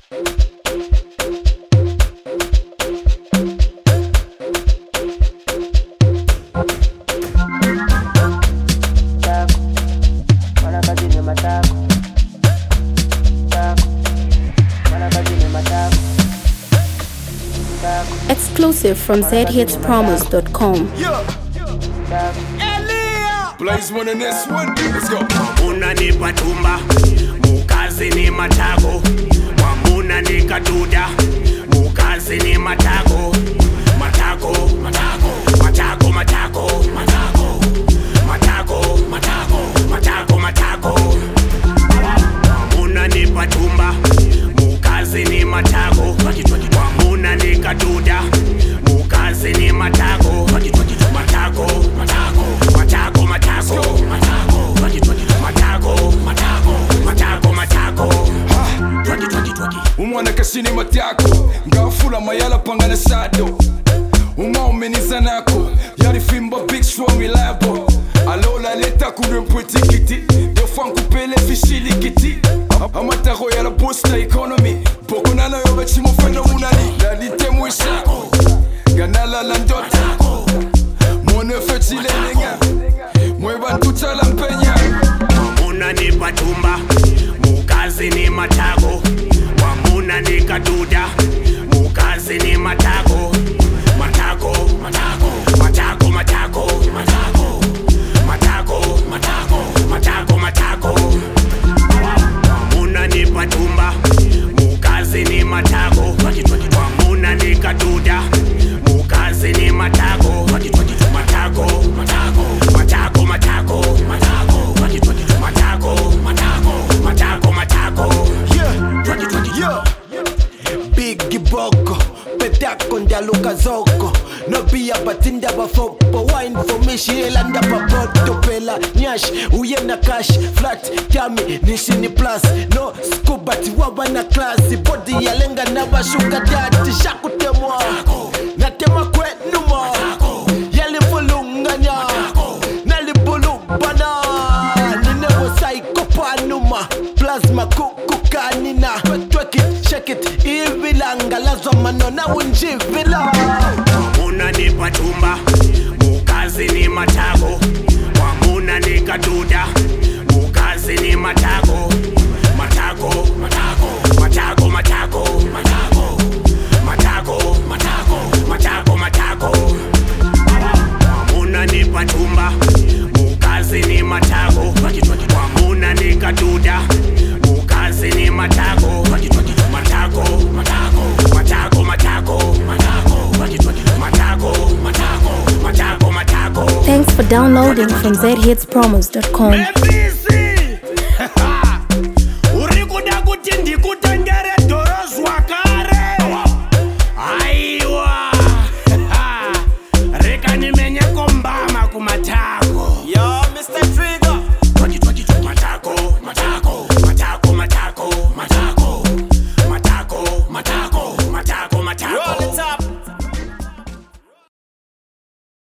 Exclusive from zhitspromos.com. Blaze one in this one. Let's go. Mwamuna ni patumba, mukazi ni matago. Mwamuna ni kaduda, mukazi ni matago. Matago, matago, matago, matago, matago, matago, matago, matago, matago. Mwamuna ni patumba, mukazi ni matago. Mwamuna ni kaduda, mukazi ni matago. Matago, matago, matago, matago, matago, matago, matago, matago. Umwana kashini matako, ngafula mayala pangana sado. Umeniza nako, yari fimba big strong reliable. Alola leta kudwe mpweti kiti, defan kupele fishili kiti. Amataro ya la posta economy, poko nana yoba chimo feno unani. Lalite mwisha, ganala landota. Mwone fetile nenga, mweba ntucha la mpenya. Mwamuna ni patumba, mukazi ni matago. Mwamuna ni kaduda, mukazi ni matago. Matago, matago, matago, matago, matago, matago, matago, matago, matago. Mwamuna ni patumba, mukazi ni matago. Mwamuna ni kaduda, mukazi ni matago. Matago, matago, matago, matago, matago, matago, matago, matago, matago. Yeah. Big Boko, petako ndaluka zoko. No be a batinda bafopo. Wine for me, she elanda papoto. Pela, nyash, uye na cash. Flat, kami, nishini plus. No scuba, tiwaba na class. Body ya lenga na bashuka dati. Shaku temwa, na tema kwe numa. Yali fulunganya, nali bulu bana. Ninevo psycho panuma. Plasma kuku kanina. Twerk it, shake it, ivilanga. Lazo manona unjivila. Mwamuna ni patumba, mukazi ni matago. Mwamuna ni kaduda, mukazi ni matago. Matago, matago, matago, matago, matago, matago, matago, matago, matago. Mwamuna ni patumba, mukazi ni matago. Mwamuna ni kaduda, mukazi ni matago. Matago, matago, matago, matago, matago, matago, matago, matago, matago. Thanks for downloading from zhitspromos.com.